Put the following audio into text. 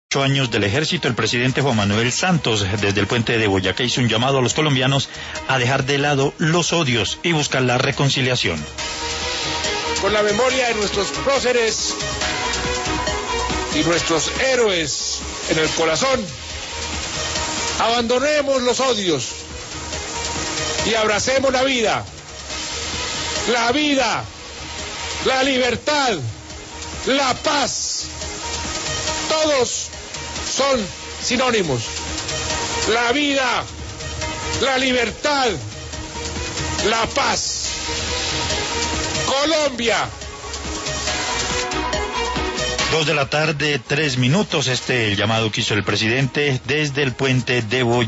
años del ejército, el presidente Juan Manuel Santos, desde el puente de Boyacá, hizo un llamado a los colombianos a dejar de lado los odios y buscar la reconciliación. Con la memoria de nuestros próceres y nuestros héroes en el corazón, abandonemos los odios y abracemos la vida, la libertad, la paz. Todos son sinónimos. La vida, la libertad, la paz. Colombia. 2 de la tarde, 3 minutos. El llamado que hizo el presidente desde el puente de Boyacá.